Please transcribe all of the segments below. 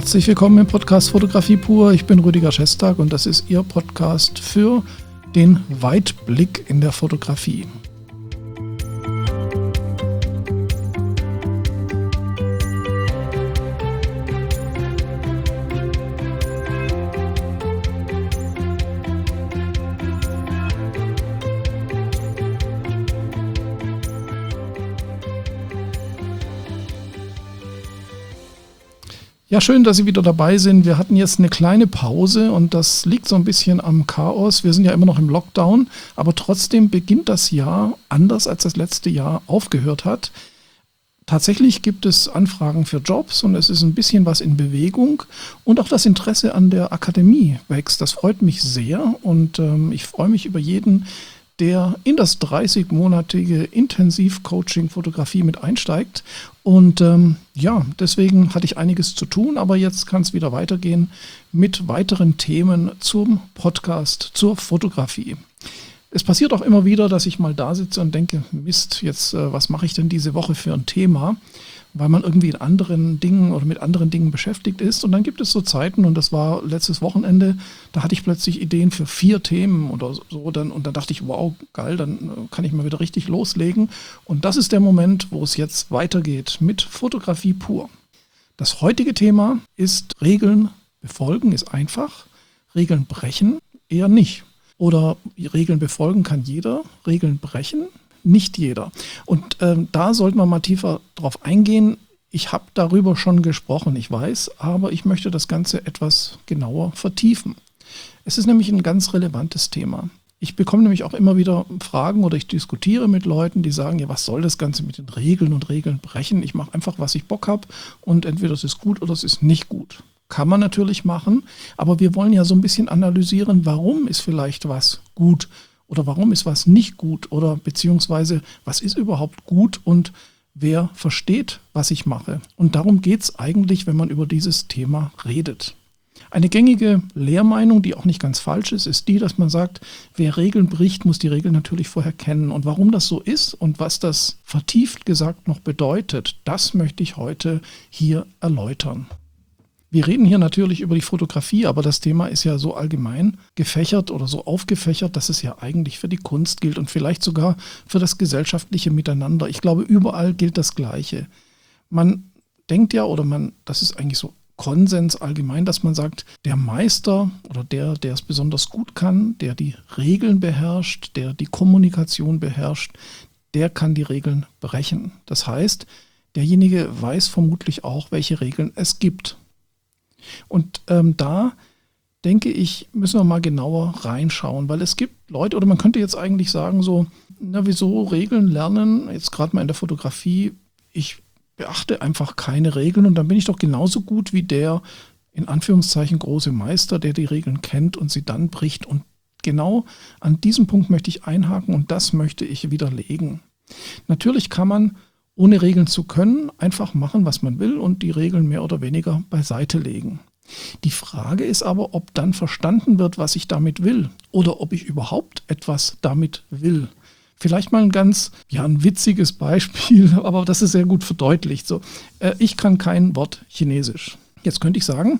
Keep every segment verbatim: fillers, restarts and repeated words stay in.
Herzlich willkommen im Podcast Fotografie pur. Ich bin Rüdiger Schestag und das ist Ihr Podcast für den Weitblick in der Fotografie. Ja, schön, dass Sie wieder dabei sind. Wir hatten jetzt eine kleine Pause und das liegt so ein bisschen am Chaos. Wir sind ja immer noch im Lockdown, aber trotzdem beginnt das Jahr anders, als das letzte Jahr aufgehört hat. Tatsächlich gibt es Anfragen für Jobs und es ist ein bisschen was in Bewegung und auch das Interesse an der Akademie wächst. Das freut mich sehr und ähm, ich freue mich über jeden, der in das dreißig-monatige Intensivcoaching Fotografie mit einsteigt. Und ähm, ja, deswegen hatte ich einiges zu tun, aber jetzt kann es wieder weitergehen mit weiteren Themen zum Podcast, zur Fotografie. Es passiert auch immer wieder, dass ich mal da sitze und denke, Mist, jetzt äh, was mache ich denn diese Woche für ein Thema? Weil man irgendwie in anderen Dingen oder mit anderen Dingen beschäftigt ist. Und dann gibt es so Zeiten, und das war letztes Wochenende, da hatte ich plötzlich Ideen für vier Themen oder so. Dann, und dann dachte ich, wow, geil, dann kann ich mal wieder richtig loslegen. Und das ist der Moment, wo es jetzt weitergeht mit Fotografie pur. Das heutige Thema ist Regeln befolgen, ist einfach. Regeln brechen eher nicht. Oder Regeln befolgen kann jeder, Regeln brechen nicht jeder. Und ähm, da sollten wir mal tiefer drauf eingehen. Ich habe darüber schon gesprochen, ich weiß, aber ich möchte das Ganze etwas genauer vertiefen. Es ist nämlich ein ganz relevantes Thema. Ich bekomme nämlich auch immer wieder Fragen oder ich diskutiere mit Leuten, die sagen, ja, was soll das Ganze mit den Regeln und Regeln brechen? Ich mache einfach, was ich Bock habe und entweder es ist gut oder es ist nicht gut. Kann man natürlich machen, aber wir wollen ja so ein bisschen analysieren, warum ist vielleicht was gut oder warum ist was nicht gut oder beziehungsweise was ist überhaupt gut und wer versteht, was ich mache. Und darum geht es eigentlich, wenn man über dieses Thema redet. Eine gängige Lehrmeinung, die auch nicht ganz falsch ist, ist die, dass man sagt, wer Regeln bricht, muss die Regeln natürlich vorher kennen. Und warum das so ist und was das vertieft gesagt noch bedeutet, das möchte ich heute hier erläutern. Wir reden hier natürlich über die Fotografie, aber das Thema ist ja so allgemein gefächert oder so aufgefächert, dass es ja eigentlich für die Kunst gilt und vielleicht sogar für das gesellschaftliche Miteinander. Ich glaube, überall gilt das Gleiche. Man denkt ja, oder man, das ist eigentlich so Konsens allgemein, dass man sagt, der Meister oder der, der es besonders gut kann, der die Regeln beherrscht, der die Kommunikation beherrscht, der kann die Regeln brechen. Das heißt, derjenige weiß vermutlich auch, welche Regeln es gibt. Und ähm, da denke ich, müssen wir mal genauer reinschauen, weil es gibt Leute, oder man könnte jetzt eigentlich sagen so, na wieso Regeln lernen, jetzt gerade mal in der Fotografie, ich beachte einfach keine Regeln und dann bin ich doch genauso gut wie der, in Anführungszeichen, große Meister, der die Regeln kennt und sie dann bricht. Und genau an diesem Punkt möchte ich einhaken und das möchte ich widerlegen. Natürlich kann man ohne Regeln zu können, einfach machen, was man will und die Regeln mehr oder weniger beiseite legen. Die Frage ist aber, ob dann verstanden wird, was ich damit will oder ob ich überhaupt etwas damit will. Vielleicht mal ein ganz, ja, ein witziges Beispiel, aber das ist sehr gut verdeutlicht. So, äh, ich kann kein Wort Chinesisch. Jetzt könnte ich sagen,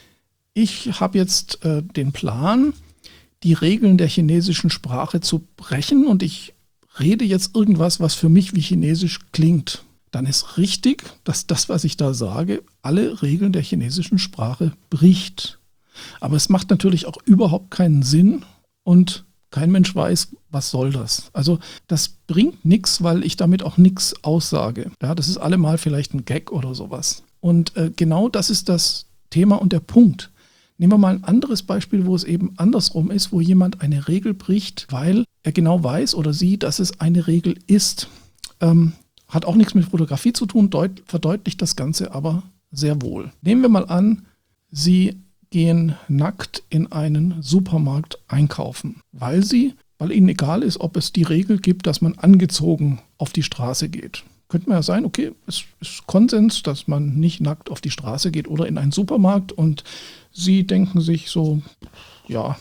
ich habe jetzt äh, den Plan, die Regeln der chinesischen Sprache zu brechen und ich rede jetzt irgendwas, was für mich wie Chinesisch klingt, dann ist richtig, dass das, was ich da sage, alle Regeln der chinesischen Sprache bricht. Aber es macht natürlich auch überhaupt keinen Sinn und kein Mensch weiß, was soll das. Also das bringt nichts, weil ich damit auch nichts aussage. Ja, das ist allemal vielleicht ein Gag oder sowas. Und äh, genau das ist das Thema und der Punkt. Nehmen wir mal ein anderes Beispiel, wo es eben andersrum ist, wo jemand eine Regel bricht, weil er genau weiß oder sie, dass es eine Regel ist. Ähm, hat auch nichts mit Fotografie zu tun, deut- verdeutlicht das Ganze aber sehr wohl. Nehmen wir mal an, Sie gehen nackt in einen Supermarkt einkaufen, weil Sie, weil Ihnen egal ist, ob es die Regel gibt, dass man angezogen auf die Straße geht. Könnte man ja sein, okay, es ist Konsens, dass man nicht nackt auf die Straße geht oder in einen Supermarkt und Sie denken sich so, ja,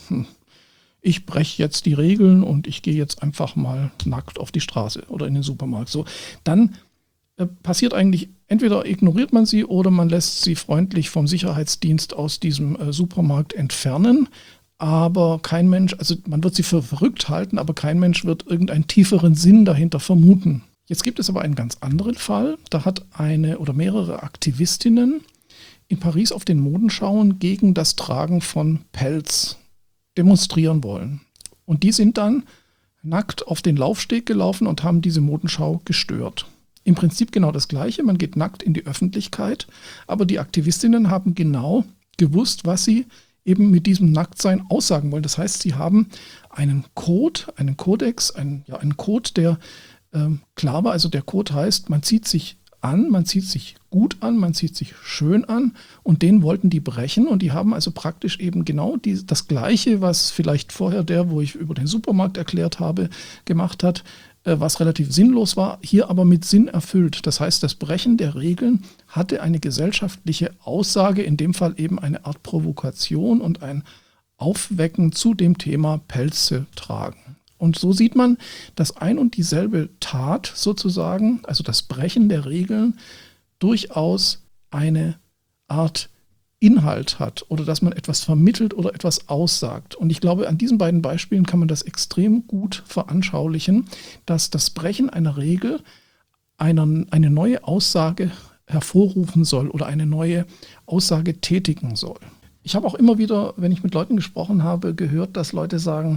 ich breche jetzt die Regeln und ich gehe jetzt einfach mal nackt auf die Straße oder in den Supermarkt. So, dann äh, passiert eigentlich, entweder ignoriert man sie oder man lässt sie freundlich vom Sicherheitsdienst aus diesem äh, Supermarkt entfernen. Aber kein Mensch, also man wird sie für verrückt halten, aber kein Mensch wird irgendeinen tieferen Sinn dahinter vermuten. Jetzt gibt es aber einen ganz anderen Fall. Da hat eine oder mehrere Aktivistinnen in Paris auf den Modenschauen gegen das Tragen von Pelz demonstrieren wollen. Und die sind dann nackt auf den Laufsteg gelaufen und haben diese Modenschau gestört. Im Prinzip genau das Gleiche, man geht nackt in die Öffentlichkeit, aber die Aktivistinnen haben genau gewusst, was sie eben mit diesem Nacktsein aussagen wollen. Das heißt, sie haben einen Code, einen Kodex, einen, ja, einen Code, der ähm, klar war. Also der Code heißt, man zieht sich an, man zieht sich gut an, man zieht sich schön an und den wollten die brechen und die haben also praktisch eben genau die, das Gleiche, was vielleicht vorher der, wo ich über den Supermarkt erklärt habe, gemacht hat, äh, was relativ sinnlos war, hier aber mit Sinn erfüllt. Das heißt, das Brechen der Regeln hatte eine gesellschaftliche Aussage, in dem Fall eben eine Art Provokation und ein Aufwecken zu dem Thema Pelze tragen. Und so sieht man, dass ein und dieselbe Tat sozusagen, also das Brechen der Regeln, durchaus eine Art Inhalt hat oder dass man etwas vermittelt oder etwas aussagt. Und ich glaube, an diesen beiden Beispielen kann man das extrem gut veranschaulichen, dass das Brechen einer Regel eine, eine neue Aussage hervorrufen soll oder eine neue Aussage tätigen soll. Ich habe auch immer wieder, wenn ich mit Leuten gesprochen habe, gehört, dass Leute sagen,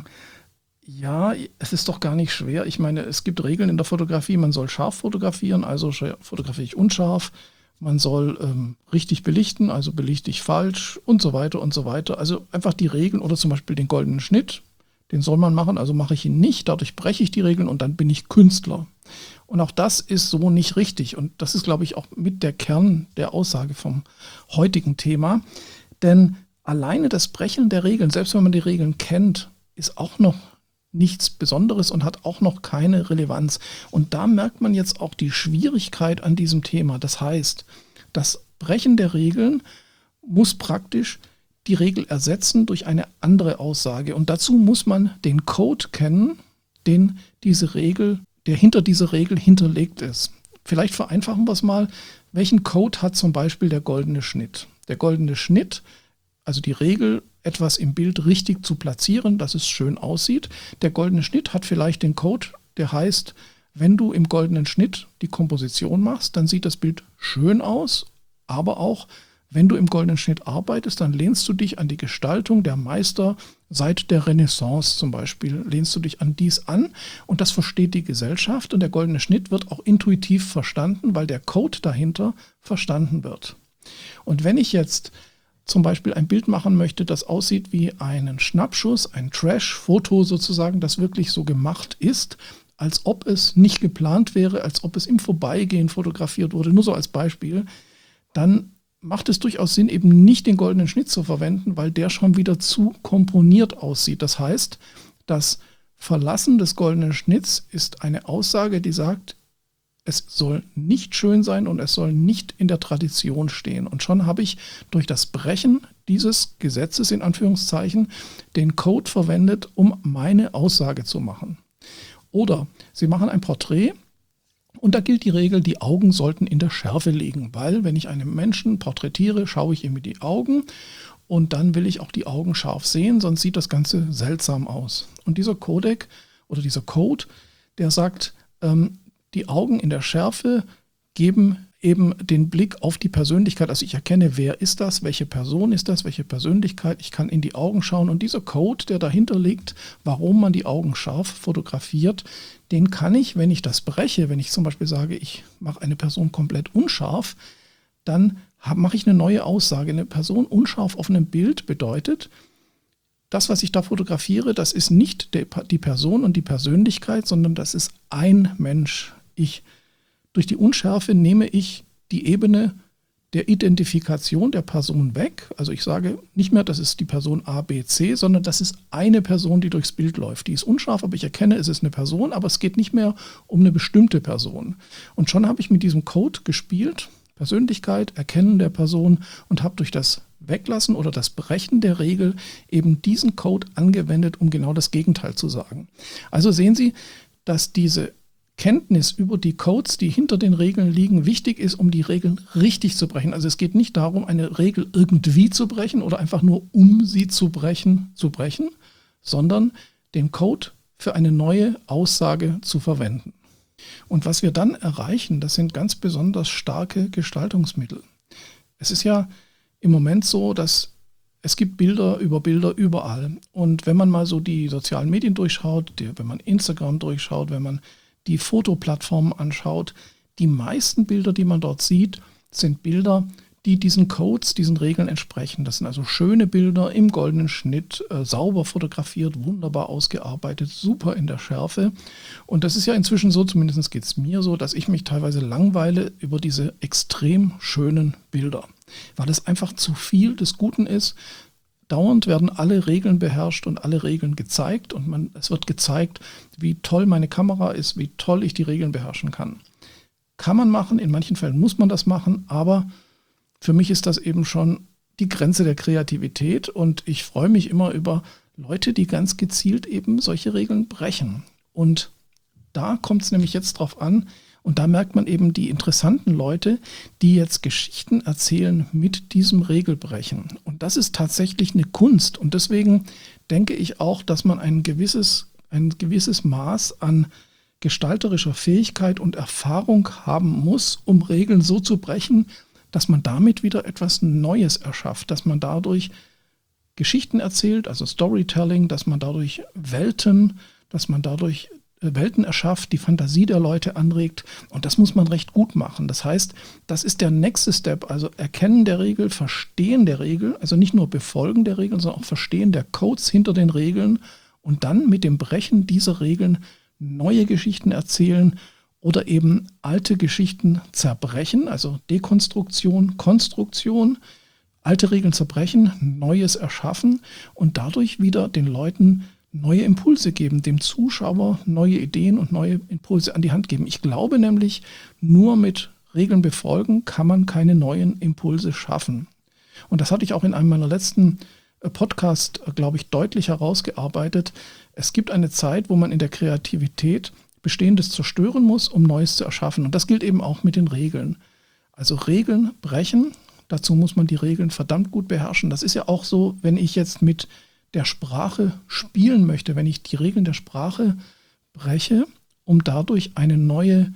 ja, es ist doch gar nicht schwer. Ich meine, es gibt Regeln in der Fotografie, man soll scharf fotografieren, also fotografiere ich unscharf. Man soll ähm, richtig belichten, also belichte ich falsch und so weiter und so weiter. Also einfach die Regeln oder zum Beispiel den goldenen Schnitt, den soll man machen, also mache ich ihn nicht, dadurch breche ich die Regeln und dann bin ich Künstler. Und auch das ist so nicht richtig. Und das ist, glaube ich, auch mit der Kern der Aussage vom heutigen Thema. Denn alleine das Brechen der Regeln, selbst wenn man die Regeln kennt, ist auch noch nichts Besonderes und hat auch noch keine Relevanz. Und da merkt man jetzt auch die Schwierigkeit an diesem Thema. Das heißt, das Brechen der Regeln muss praktisch die Regel ersetzen durch eine andere Aussage. Und dazu muss man den Code kennen, den diese Regel, der hinter dieser Regel hinterlegt ist. Vielleicht vereinfachen wir es mal. Welchen Code hat zum Beispiel der goldene Schnitt? Der goldene Schnitt, also die Regel, etwas im Bild richtig zu platzieren, dass es schön aussieht. Der goldene Schnitt hat vielleicht den Code, der heißt, wenn du im goldenen Schnitt die Komposition machst, dann sieht das Bild schön aus, aber auch, wenn du im goldenen Schnitt arbeitest, dann lehnst du dich an die Gestaltung der Meister seit der Renaissance zum Beispiel, lehnst du dich an dies an und das versteht die Gesellschaft und der goldene Schnitt wird auch intuitiv verstanden, weil der Code dahinter verstanden wird. Und wenn ich jetzt zum Beispiel ein Bild machen möchte, das aussieht wie einen Schnappschuss, ein Trash-Foto sozusagen, das wirklich so gemacht ist, als ob es nicht geplant wäre, als ob es im Vorbeigehen fotografiert wurde, nur so als Beispiel, dann macht es durchaus Sinn, eben nicht den goldenen Schnitt zu verwenden, weil der schon wieder zu komponiert aussieht. Das heißt, das Verlassen des goldenen Schnitts ist eine Aussage, die sagt, es soll nicht schön sein und es soll nicht in der Tradition stehen. Und schon habe ich durch das Brechen dieses Gesetzes, in Anführungszeichen, den Code verwendet, um meine Aussage zu machen. Oder Sie machen ein Porträt und da gilt die Regel, die Augen sollten in der Schärfe liegen, weil wenn ich einen Menschen porträtiere, schaue ich ihm in die Augen und dann will ich auch die Augen scharf sehen, sonst sieht das Ganze seltsam aus. Und dieser Codec oder dieser Code, der sagt, ähm, die Augen in der Schärfe geben eben den Blick auf die Persönlichkeit. Also ich erkenne, wer ist das, welche Person ist das, welche Persönlichkeit. Ich kann in die Augen schauen und dieser Code, der dahinter liegt, warum man die Augen scharf fotografiert, den kann ich, wenn ich das breche, wenn ich zum Beispiel sage, ich mache eine Person komplett unscharf, dann mache ich eine neue Aussage. Eine Person unscharf auf einem Bild bedeutet, das, was ich da fotografiere, das ist nicht die Person und die Persönlichkeit, sondern das ist ein Mensch. Ich, durch die Unschärfe nehme ich die Ebene der Identifikation der Person weg. Also ich sage nicht mehr, das ist die Person A, B, C, sondern das ist eine Person, die durchs Bild läuft. Die ist unscharf, aber ich erkenne, es ist eine Person, aber es geht nicht mehr um eine bestimmte Person. Und schon habe ich mit diesem Code gespielt, Persönlichkeit, Erkennen der Person und habe durch das Weglassen oder das Brechen der Regel eben diesen Code angewendet, um genau das Gegenteil zu sagen. Also sehen Sie, dass diese Kenntnis über die Codes, die hinter den Regeln liegen, wichtig ist, um die Regeln richtig zu brechen. Also es geht nicht darum, eine Regel irgendwie zu brechen oder einfach nur um sie zu brechen, zu brechen, sondern den Code für eine neue Aussage zu verwenden. Und was wir dann erreichen, das sind ganz besonders starke Gestaltungsmittel. Es ist ja im Moment so, dass es gibt Bilder über Bilder überall. Und wenn man mal so die sozialen Medien durchschaut, die, wenn man Instagram durchschaut, wenn man die Fotoplattformen anschaut, die meisten Bilder, die man dort sieht, sind Bilder, die diesen Codes, diesen Regeln entsprechen. Das sind also schöne Bilder im goldenen Schnitt, äh, sauber fotografiert, wunderbar ausgearbeitet, super in der Schärfe. Und das ist ja inzwischen so, zumindest geht es mir so, dass ich mich teilweise langweile über diese extrem schönen Bilder, weil es einfach zu viel des Guten ist. Dauernd werden alle Regeln beherrscht und alle Regeln gezeigt und man, es wird gezeigt, wie toll meine Kamera ist, wie toll ich die Regeln beherrschen kann. Kann man machen, in manchen Fällen muss man das machen, aber für mich ist das eben schon die Grenze der Kreativität und ich freue mich immer über Leute, die ganz gezielt eben solche Regeln brechen. Und da kommt es nämlich jetzt drauf an, und da merkt man eben die interessanten Leute, die jetzt Geschichten erzählen mit diesem Regelbrechen. Und das ist tatsächlich eine Kunst. Und deswegen denke ich auch, dass man ein gewisses, ein gewisses Maß an gestalterischer Fähigkeit und Erfahrung haben muss, um Regeln so zu brechen, dass man damit wieder etwas Neues erschafft, dass man dadurch Geschichten erzählt, also Storytelling, dass man dadurch Welten, dass man dadurch Welten erschafft, die Fantasie der Leute anregt und das muss man recht gut machen. Das heißt, das ist der nächste Step, also Erkennen der Regel, Verstehen der Regel, also nicht nur Befolgen der Regeln, sondern auch Verstehen der Codes hinter den Regeln und dann mit dem Brechen dieser Regeln neue Geschichten erzählen oder eben alte Geschichten zerbrechen, also Dekonstruktion, Konstruktion, alte Regeln zerbrechen, Neues erschaffen und dadurch wieder den Leuten neue Impulse geben, dem Zuschauer neue Ideen und neue Impulse an die Hand geben. Ich glaube nämlich, nur mit Regeln befolgen kann man keine neuen Impulse schaffen. Und das hatte ich auch in einem meiner letzten Podcasts, glaube ich, deutlich herausgearbeitet. Es gibt eine Zeit, wo man in der Kreativität Bestehendes zerstören muss, um Neues zu erschaffen. Und das gilt eben auch mit den Regeln. Also Regeln brechen, dazu muss man die Regeln verdammt gut beherrschen. Das ist ja auch so, wenn ich jetzt mit der Sprache spielen möchte, wenn ich die Regeln der Sprache breche, um dadurch eine neue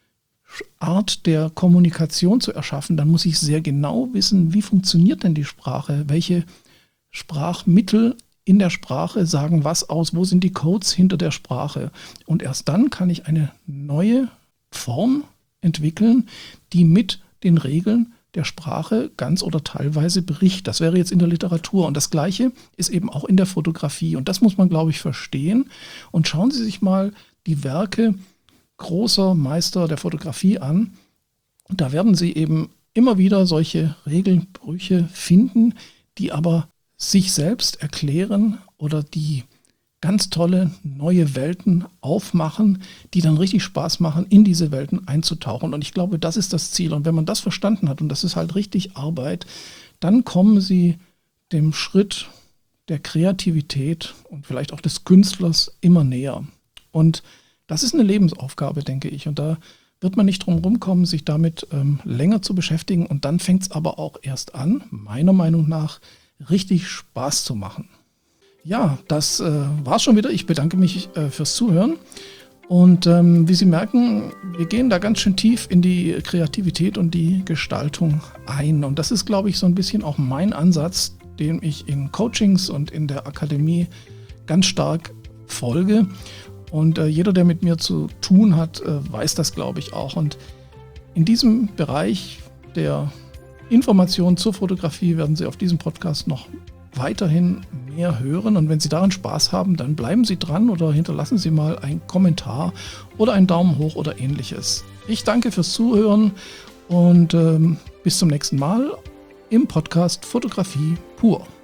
Art der Kommunikation zu erschaffen, dann muss ich sehr genau wissen, wie funktioniert denn die Sprache, welche Sprachmittel in der Sprache sagen was aus, wo sind die Codes hinter der Sprache. Und erst dann kann ich eine neue Form entwickeln, die mit den Regeln der Sprache ganz oder teilweise bricht. Das wäre jetzt in der Literatur. Und das Gleiche ist eben auch in der Fotografie. Und das muss man, glaube ich, verstehen. Und schauen Sie sich mal die Werke großer Meister der Fotografie an. Da werden Sie eben immer wieder solche Regelbrüche finden, die aber sich selbst erklären oder die ganz tolle neue Welten aufmachen, die dann richtig Spaß machen, in diese Welten einzutauchen. Und ich glaube, das ist das Ziel. Und wenn man das verstanden hat, und das ist halt richtig Arbeit, dann kommen Sie dem Schritt der Kreativität und vielleicht auch des Künstlers immer näher. Und das ist eine Lebensaufgabe, denke ich. Und da wird man nicht drum rumkommen, sich damit ähm, länger zu beschäftigen. Und dann fängt es aber auch erst an, meiner Meinung nach, richtig Spaß zu machen. Ja, das äh, war's schon wieder. Ich bedanke mich äh, fürs Zuhören. Und ähm, wie Sie merken, wir gehen da ganz schön tief in die Kreativität und die Gestaltung ein. Und das ist, glaube ich, so ein bisschen auch mein Ansatz, den ich in Coachings und in der Akademie ganz stark folge. Und äh, jeder, der mit mir zu tun hat, äh, weiß das, glaube ich, auch. Und in diesem Bereich der Informationen zur Fotografie werden Sie auf diesem Podcast noch weiterhin mehr hören. Und wenn Sie daran Spaß haben, dann bleiben Sie dran oder hinterlassen Sie mal einen Kommentar oder einen Daumen hoch oder ähnliches. Ich danke fürs Zuhören und ähm, bis zum nächsten Mal im Podcast Fotografie pur.